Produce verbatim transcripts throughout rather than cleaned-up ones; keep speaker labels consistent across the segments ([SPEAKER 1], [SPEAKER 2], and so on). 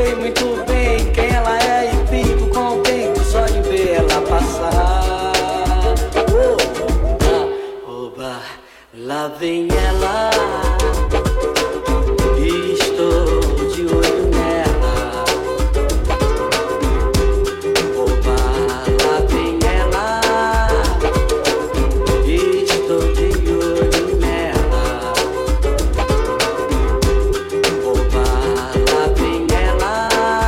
[SPEAKER 1] sei muito bem quem ela é e fico contente só de ver ela passar. Oba, oba, lá vem ela, estou de olho nela. Oba, lá vem ela, estou de olho nela. Oba, lá vem ela,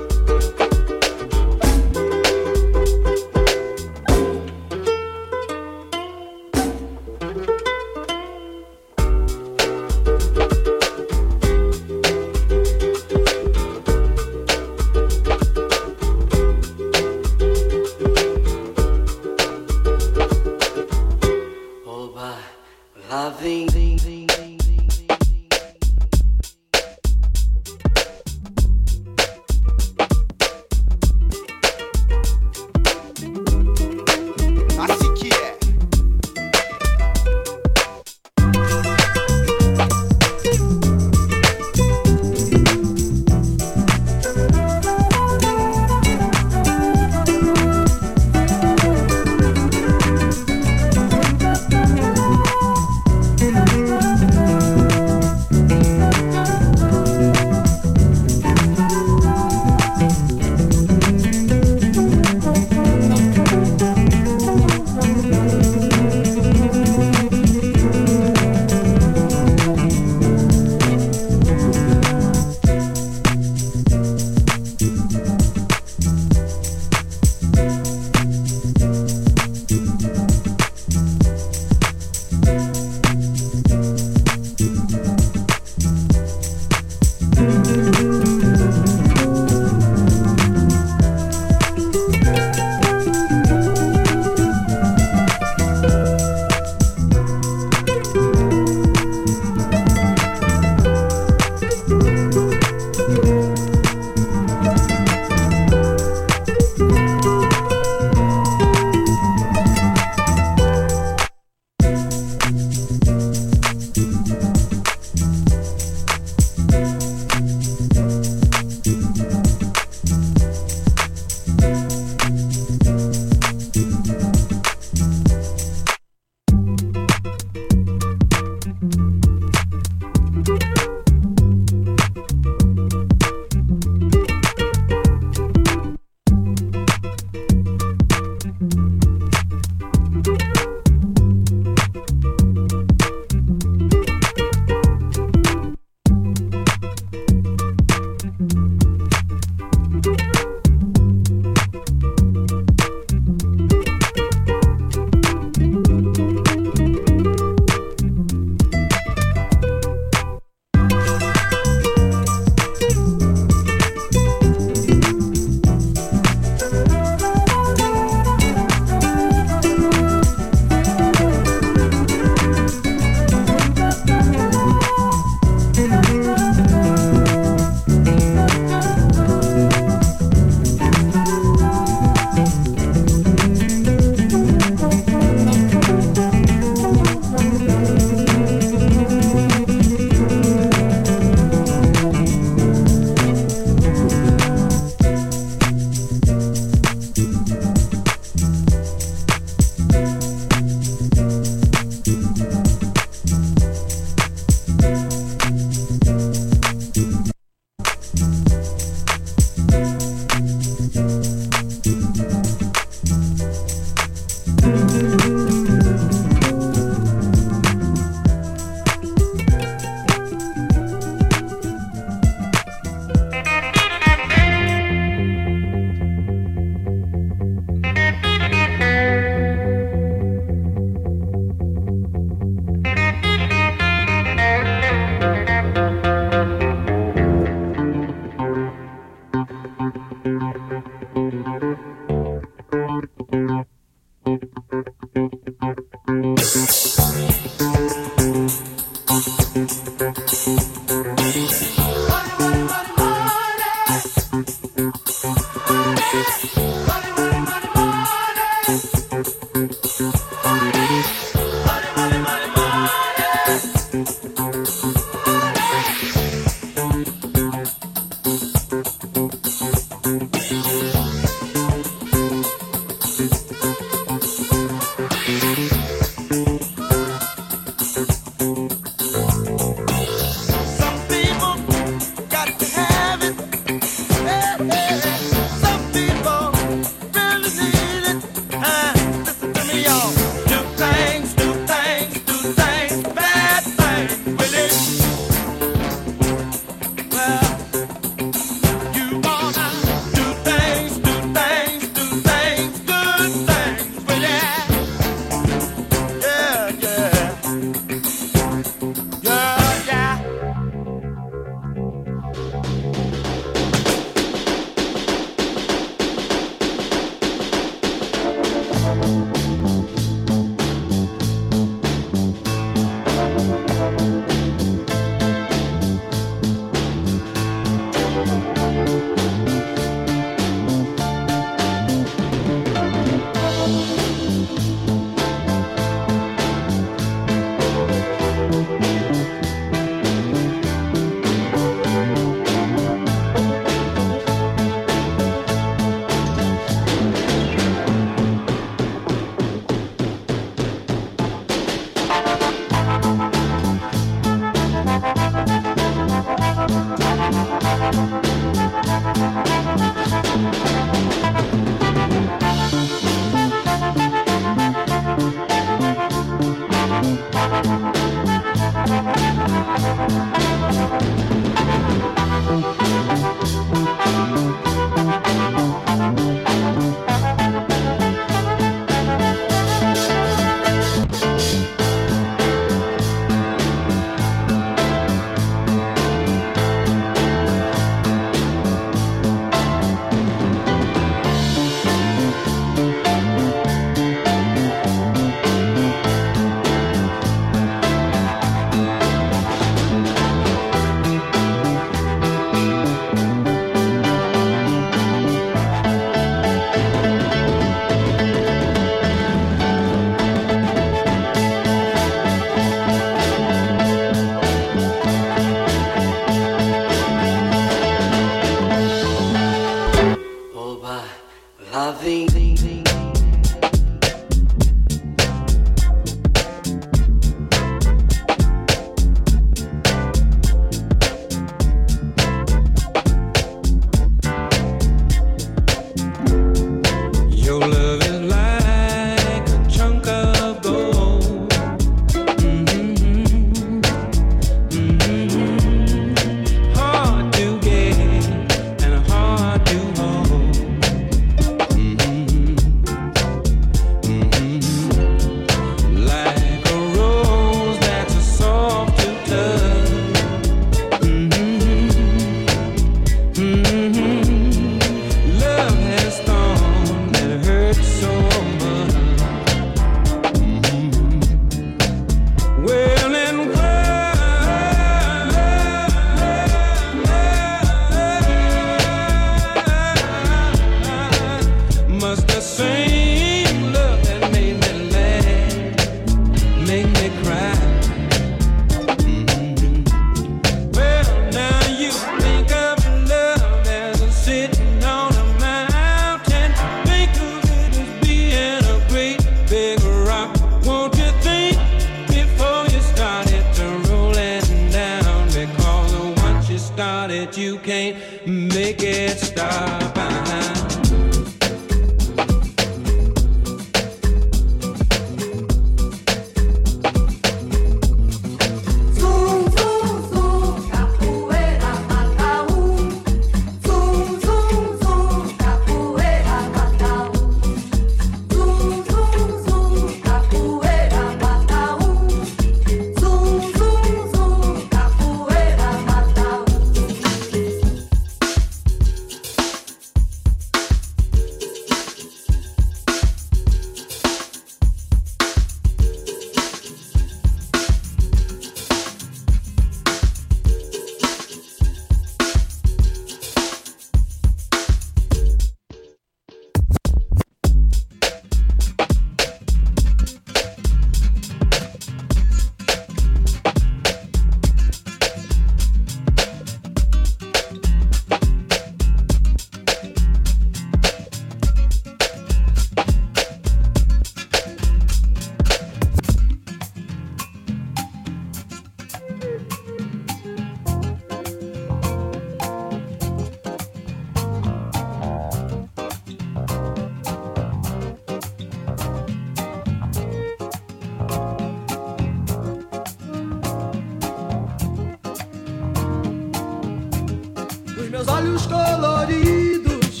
[SPEAKER 1] olhos coloridos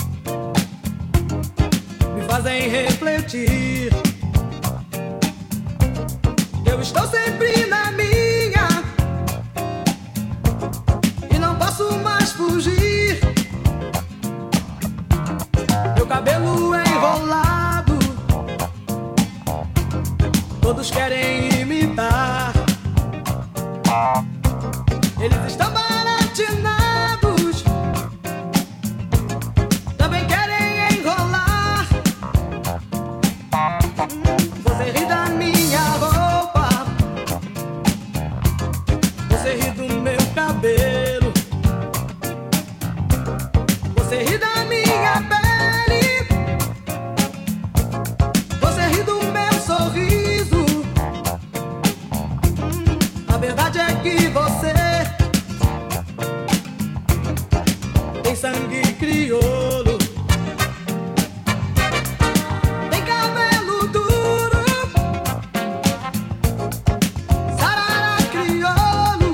[SPEAKER 1] me fazem refletir. Eu estou sempre na minha e não posso mais fugir. Meu cabelo enrolado, todos querem imitar. Eles estão baratinados, também querem enrolar. Você ri da minha roupa, você ri do meu cabelo, você ri da minha pele, você ri do meu sorriso. A verdade é que você tem sangue crioulo, tem cabelo duro, sarará crioulo,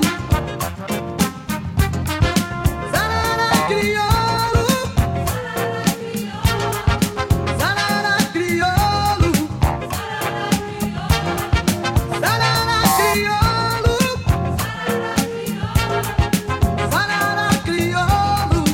[SPEAKER 1] sarará crioulo, sarará crioulo, sarará crioulo, sarará crioulo.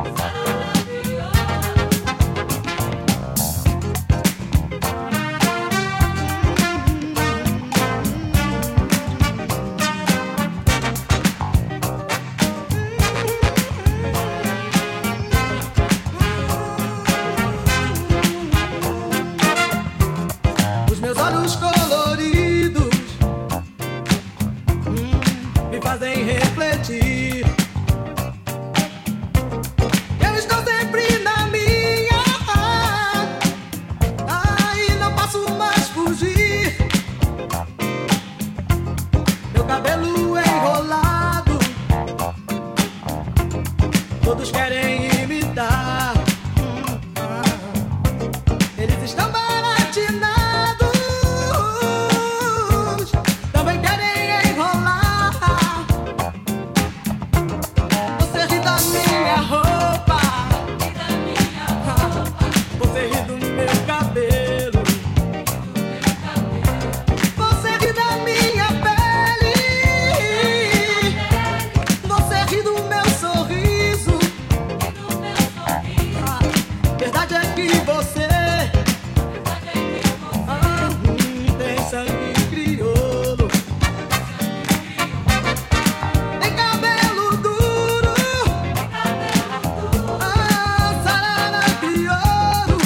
[SPEAKER 1] Os meus olhos coloridos hum, me fazem refletir. Eu estou sempre na minha, ai, não posso mais fugir. Meu cabelo enrolado, todos querem imitar. Hum, ah, Eles estão baratinados, também querem enrolar. Você ri da minha roupa, você ri do meu cabelo, você ri da minha pele, você ri do meu sorriso. A verdade é que você ah, hum, tem sangue crioulo, tem cabelo duro, ah, sarará crioulo,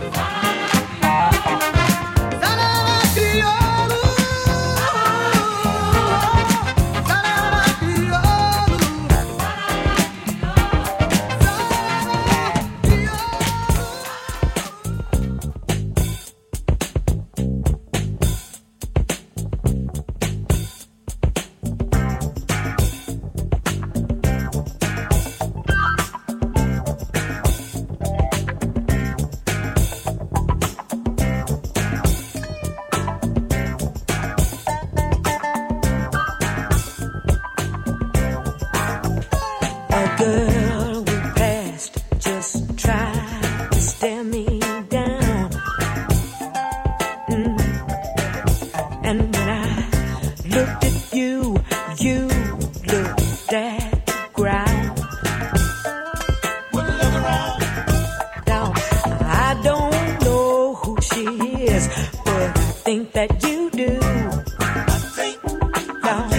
[SPEAKER 1] sarará crioulo, sarará crioulo,
[SPEAKER 2] A girl we passed just tried to stare me down. Mm. And when I looked at you, you looked at the ground. Now, I don't know who she is, but I think that you do. Now,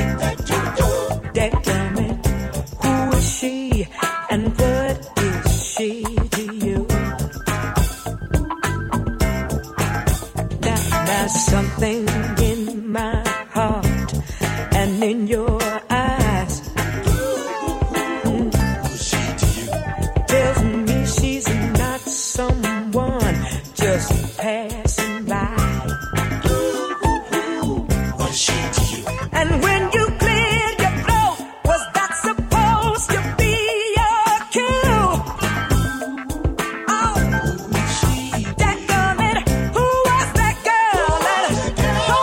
[SPEAKER 2] damn it, who is she and what is she to you? Now, there's something in my heart and in your eyes. Mm. Tells me she's not someone just passing by.
[SPEAKER 3] What is she to you?
[SPEAKER 2] And when you cleared your throat, was that supposed to be your cue? Oh, dadgummit, who was that girl that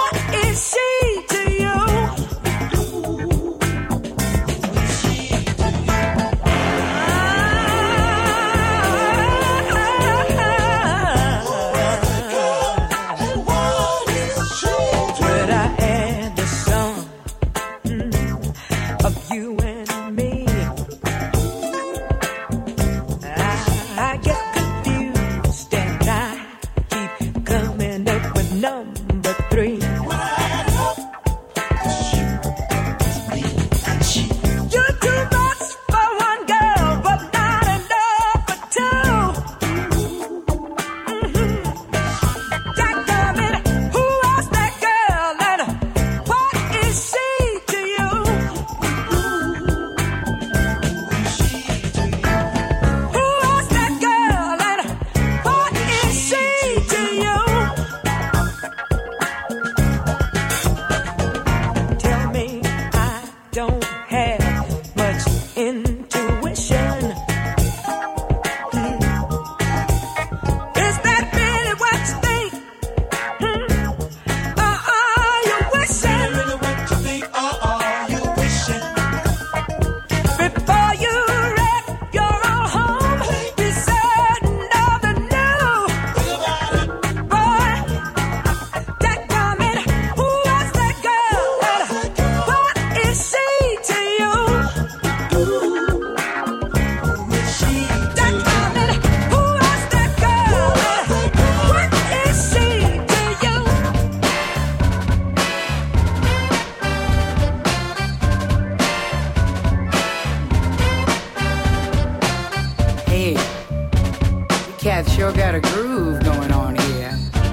[SPEAKER 4] sure got a groove going on here.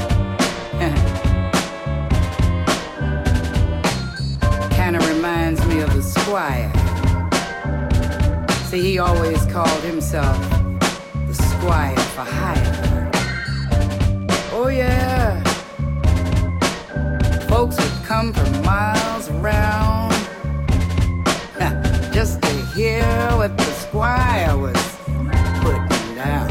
[SPEAKER 4] Kinda reminds me of the Squire. See, he always called himself the Squire for hire. Oh yeah. Folks would come from miles around just to hear what the Squire was putting down.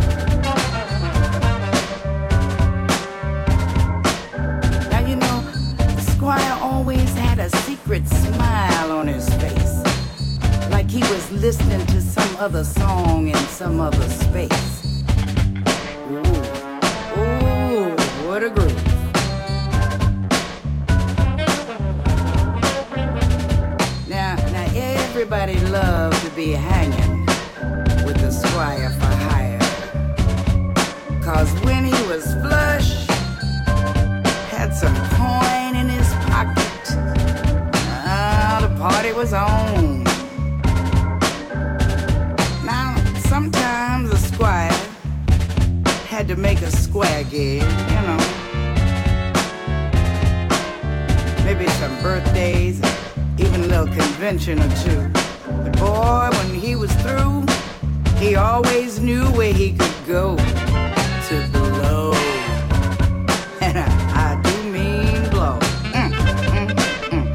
[SPEAKER 4] Now you know, the Squire always had a secret smile on his face, like he was listening to some other song in some other space. Ooh, ooh, what a groove. Everybody loved to be hanging with the Squire for hire, 'cause when he was flush, had some coin in his pocket, ah, the party was on. Now, sometimes the Squire had to make a square gig, you know, maybe some birthdays, even a little convention or two. But boy, when he was through, he always knew where he could go to blow. And I, I do mean blow. Mm, mm, mm.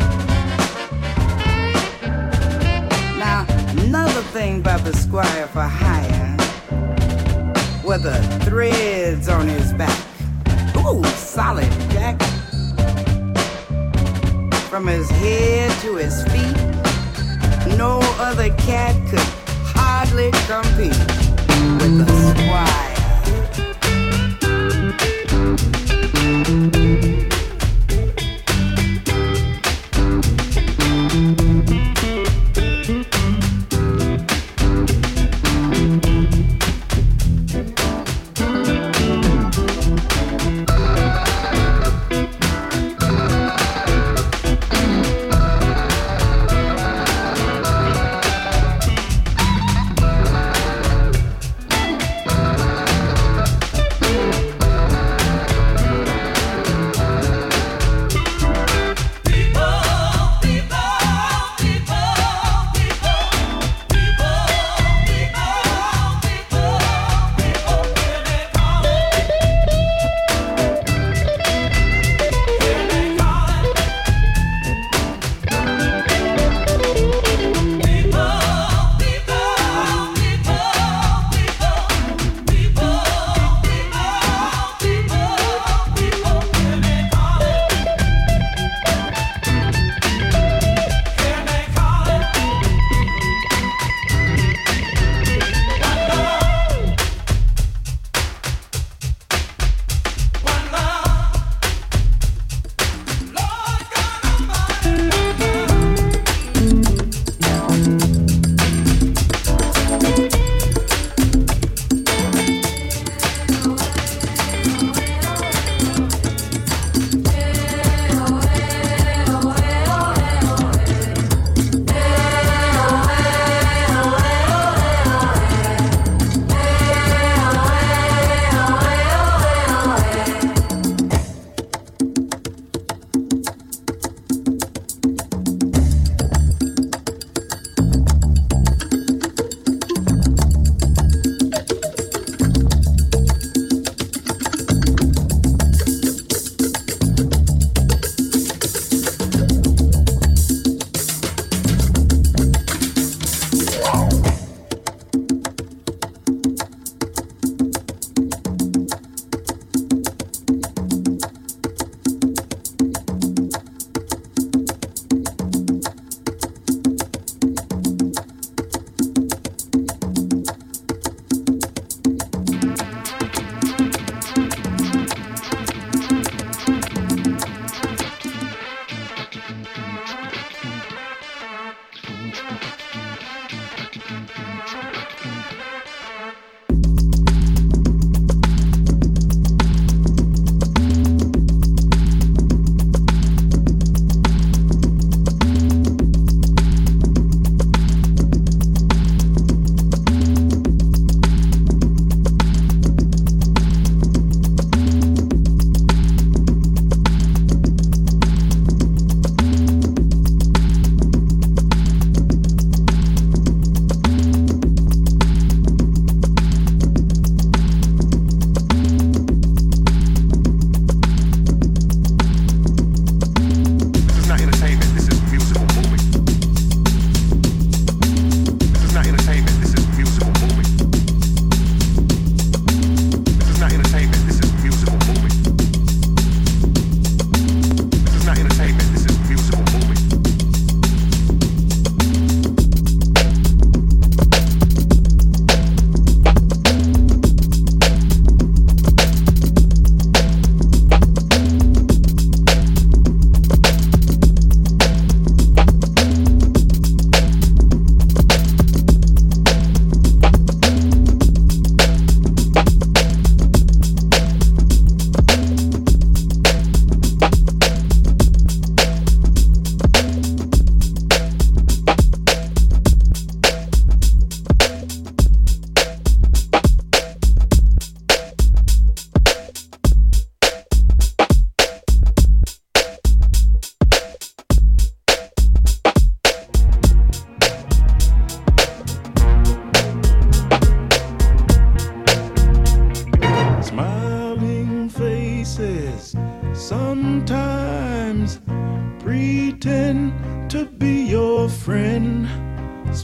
[SPEAKER 4] Now, another thing about the Squire for hire were the threads on his back. Ooh, solid jack. From his head to his feet, no other cat could hardly compete with the Squire.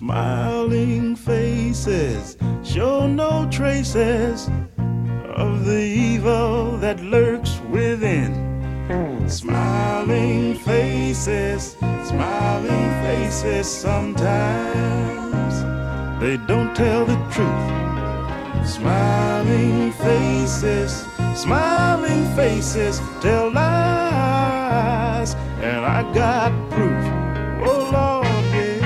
[SPEAKER 5] Smiling faces show no traces of the evil that lurks within. Smiling faces, smiling faces, sometimes they don't tell the truth. Smiling faces, smiling faces tell lies, and I got proof. Oh Lord, yeah.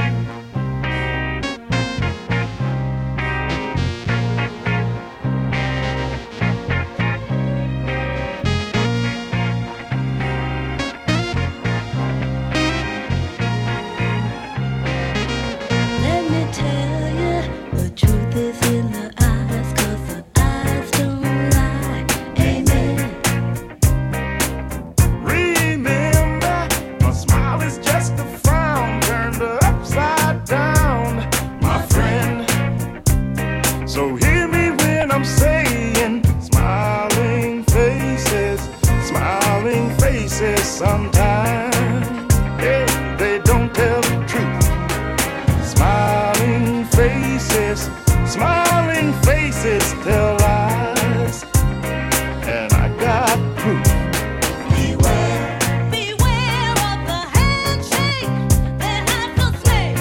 [SPEAKER 2] Let me tell you, the truth is in the eyes, 'cause the eyes don't lie. Amen.
[SPEAKER 5] Remember, a smile is just a frown turned upside down, my friend. So hear me when I'm saying, smiling faces, smiling faces, sometimes hey, they don't tell the truth. Smiling faces, smiling faces tell lies, and I got proof.
[SPEAKER 2] Beware of the handshake that has the snake.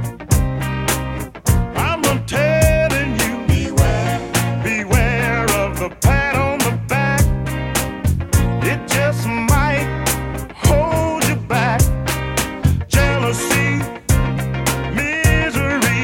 [SPEAKER 5] I'm telling you, beware, beware of the pat on the back. It just might hold you back. Jealousy, misery,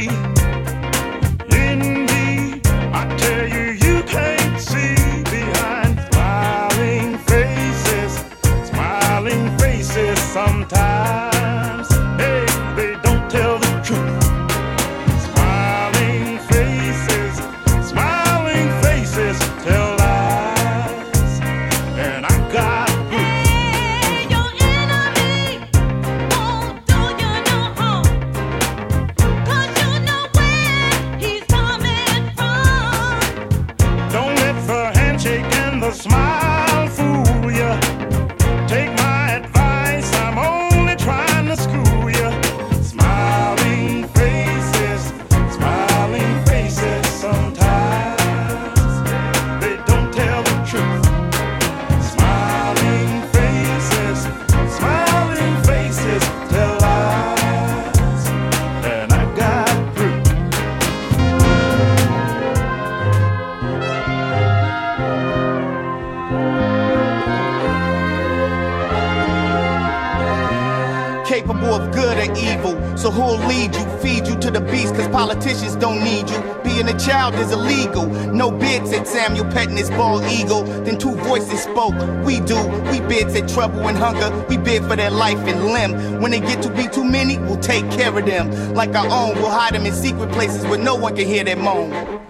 [SPEAKER 5] envy. I tell you, you can't see behind smiling faces, smiling faces. Sometimes, hey, they don't tell the truth. Smiling faces, smiling faces tell lies, and I got proof.
[SPEAKER 2] Hey, your enemy won't do you no harm, 'cause you know where he's coming from.
[SPEAKER 5] Don't let the handshake and the smile fool you. Take my advice, I'm only trying to school you. Smiling faces, smiling faces, sometimes they don't tell the truth. Smiling faces, smiling faces tell lies, and I got proof.
[SPEAKER 6] Capable of good or evil, so who'll lead you, feed you to the beast, cause politicians don't need you. Being a child is illegal. No bid, said Samuel, petting his bald eagle. Then two voices spoke, we do. We bid, said trouble and hunger, we bid for their life and limb. When they get to be too many, we'll take care of them. Like our own, we'll hide them in secret places where no one can hear their moan.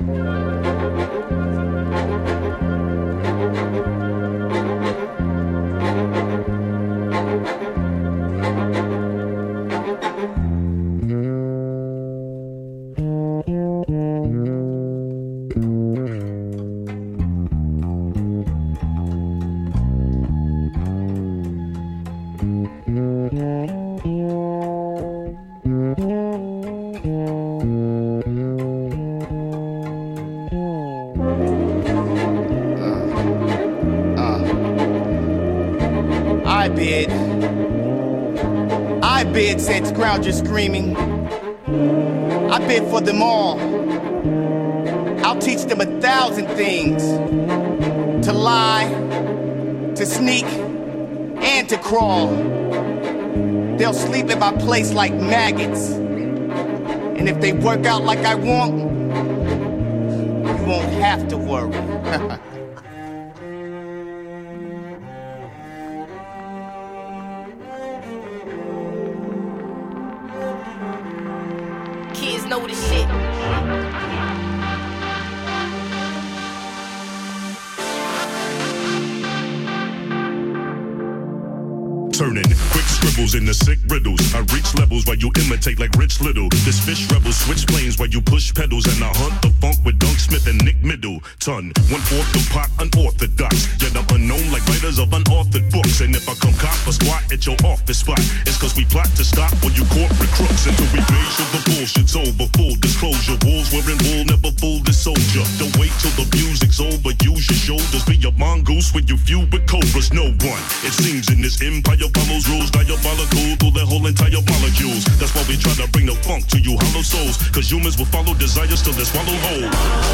[SPEAKER 6] I bid. I bid, said Scrounger screaming. I bid for them all. I'll teach them a thousand things. To lie, to sneak, and to crawl. They'll sleep at my place like maggots. And if they work out like I want, you won't have to worry.
[SPEAKER 7] Kids know this shit.
[SPEAKER 3] Turning quick
[SPEAKER 5] scribbles in the sick riddles. I reach levels while you imitate like Rich Little. This fish rebel switch planes while you push pedals, and I hunt the funk with Dunk Smith and Nick Middleton. One fourth the pot, unorthodox, yet I'm unknown like writers of unauthored books. And if I come cop a squat at your office spot, it's cause we plot to stop all you corporate crooks until we make sure the bullshit's over. Full disclosure, wolves wearing wool never fool the soldier. Don't wait till the music's over, use your shoulders. Be a mongoose when you feud with cobras. No one, it seems, in this empire follows rules diabolical through their whole entire molecules. That's why we try to bring the funk to you hollow souls, cause humans will follow desires till they swallow whole.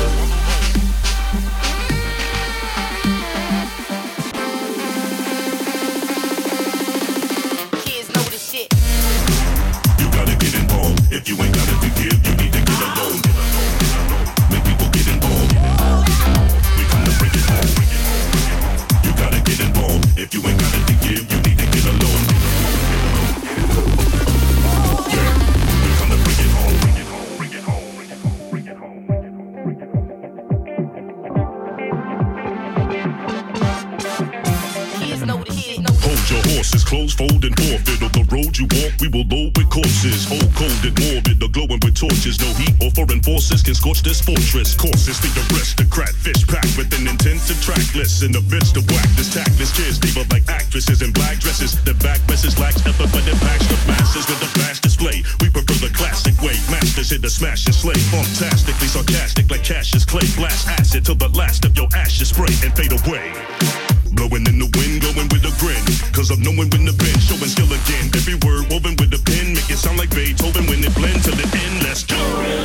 [SPEAKER 5] If you ain't got it to give, you need to get alone. Make people get involved. We come to bring it home. You gotta get involved. If you ain't got it to give, you need to get alone. Yeah, we come to bring it home. Bring it home. Bring it home. Bring it home. Bring it home. Bring it home. Kids know the shit. Hold your horses, close, fold, and forfeit. On the road you walk, we will load with corpses. Old, cold, and morbid, the glowing with torches. No heat or foreign forces can scorch this fortress. Courses, the aristocrat, fish packed with an intensive track list. In the midst of whack, this tactless kids, diva like actresses in black dresses. The back message lacks effort, but it packs the masses with a flash display. We prefer the classic way. Masters hit the smash and slay. Fantastically sarcastic like Cassius Clay. Blast acid till the last of your ashes spray and fade away. Blowing in the wind, glowing with a grin. Cause I'm knowing when the bend, showing skill again. Every word woven with a pen, make it sound like Beethoven when it blends to the end. Let's go.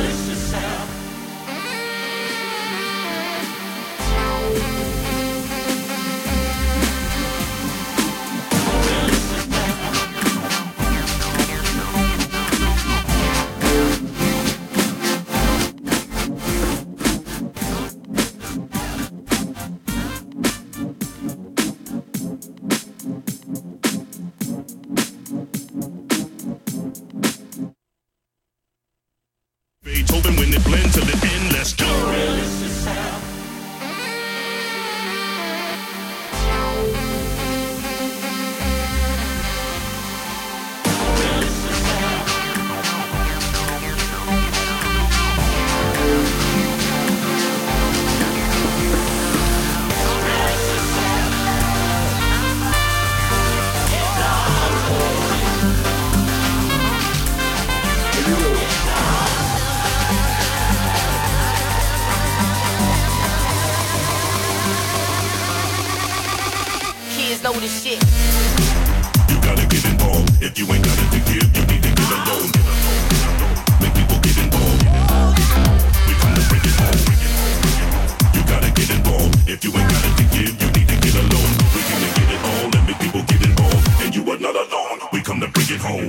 [SPEAKER 5] Beethoven when it blends to the end. Let's go. Know the shit. You gotta get involved. If you ain't got it to give, you need to get alone. Make people get involved. We come to bring it home. You gotta get involved. If you ain't got it to give, you need to get alone. We come to get it all and make people get involved. And you are not alone. We come to bring it home.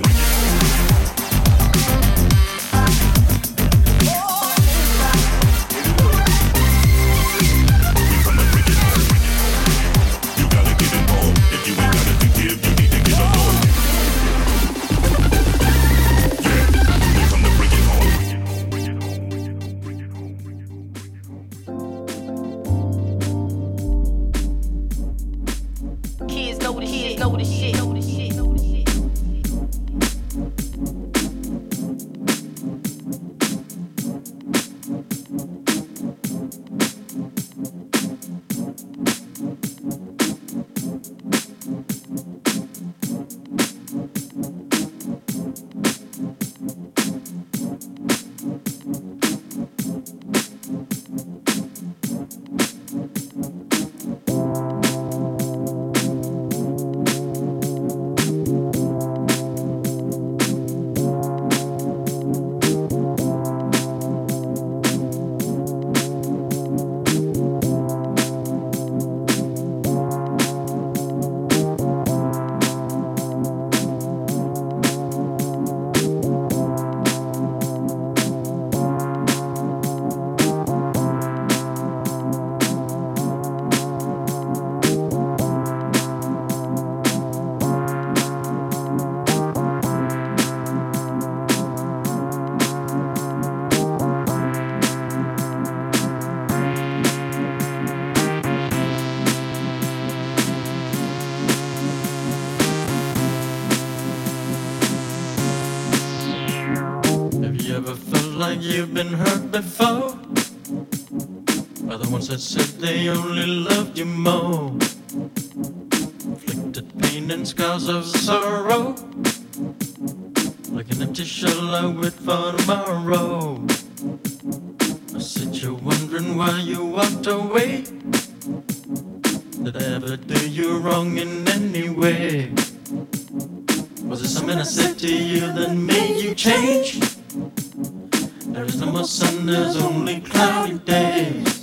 [SPEAKER 7] like you've been hurt before by the ones that said they only loved you more. Inflicted pain and scars of sorrow, like an empty shell I wait for tomorrow. I said you're wondering why you walked away. Did I ever do you wrong in any way? Was it something I said to you that made you change? There is no more sun, there's only cloudy days.